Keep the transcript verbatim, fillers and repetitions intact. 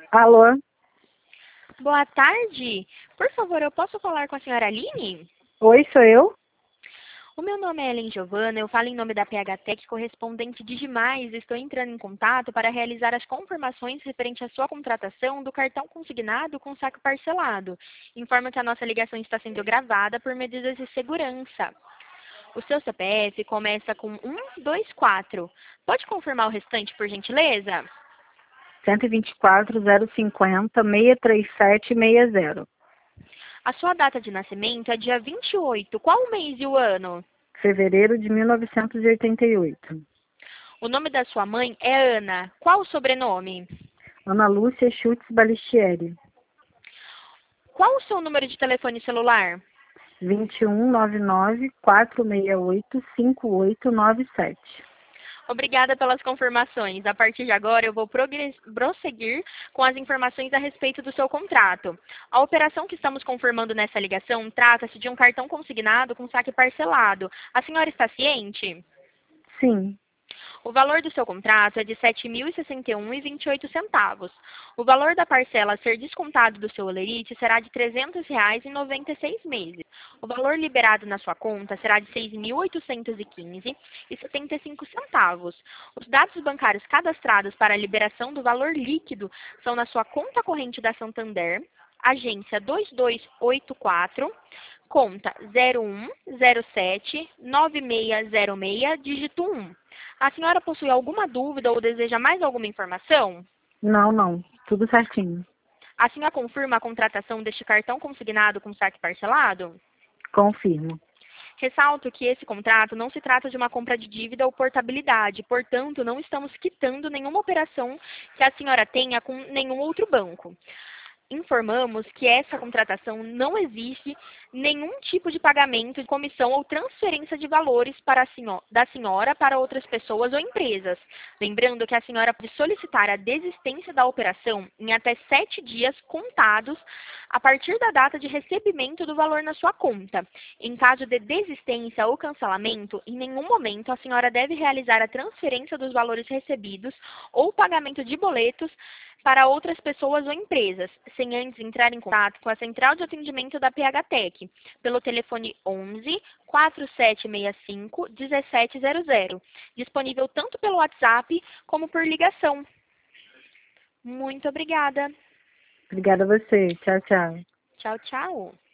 Alô? Boa tarde. Por favor, eu posso falar com a senhora Aline? Oi, sou eu? O meu nome é Ellen Giovana, eu falo em nome da P H Tech, correspondente de Demais. Estou entrando em contato para realizar as confirmações referente à sua contratação do cartão consignado com saque parcelado. Informo que a nossa ligação está sendo gravada por medidas de segurança. O seu C P F começa com um dois quatro. Pode confirmar o restante, por gentileza? cento e vinte e quatro, zero cinquenta, seiscentos e trinta e sete, sessenta. A sua data de nascimento é dia vinte e oito. Qual o mês e o ano? Fevereiro de mil novecentos e oitenta e oito. O nome da sua mãe é Ana. Qual o sobrenome? Ana Lúcia Schutz Balistieri. Qual o seu número de telefone celular? vinte e um, noventa e nove, quatrocentos e sessenta e oito, cinquenta e oito noventa e sete. Obrigada pelas confirmações. A partir de agora, eu vou progre- prosseguir com as informações a respeito do seu contrato. A operação que estamos confirmando nessa ligação trata-se de um cartão consignado com saque parcelado. A senhora está ciente? Sim, O valor do seu contrato é de sete mil e sessenta e um reais e vinte e oito centavos. O valor da parcela a ser descontado do seu holerite será de trezentos reais e noventa e seis meses. O valor liberado na sua conta será de seis mil oitocentos e quinze reais e setenta e cinco centavos. Os dados bancários cadastrados para a liberação do valor líquido são na sua conta corrente da Santander, agência dois dois oito quatro, conta zero um zero sete nove seis zero seis, dígito um. A senhora possui alguma dúvida ou deseja mais alguma informação? não, não. Tudo certinho. A senhora confirma a contratação deste cartão consignado com saque parcelado? Confirmo. Ressalto que esse contrato não se trata de uma compra de dívida ou portabilidade, portanto, não estamos quitando nenhuma operação que a senhora tenha com nenhum outro banco. Informamos que essa contratação não existe nenhum tipo de pagamento de comissão ou transferência de valores para a senhora, da senhora para outras pessoas ou empresas. Lembrando que a senhora pode solicitar a desistência da operação em até sete dias contados a partir da data de recebimento do valor na sua conta. Em caso de desistência ou cancelamento, em nenhum momento a senhora deve realizar a transferência dos valores recebidos ou pagamento de boletos para outras pessoas ou empresas, sem antes entrar em contato com a central de atendimento da P H Tech, pelo telefone onze, quatro sete seis cinco, um sete zero zero, disponível tanto pelo WhatsApp como por ligação. Muito obrigada. Obrigada a você. Tchau, tchau. Tchau, tchau.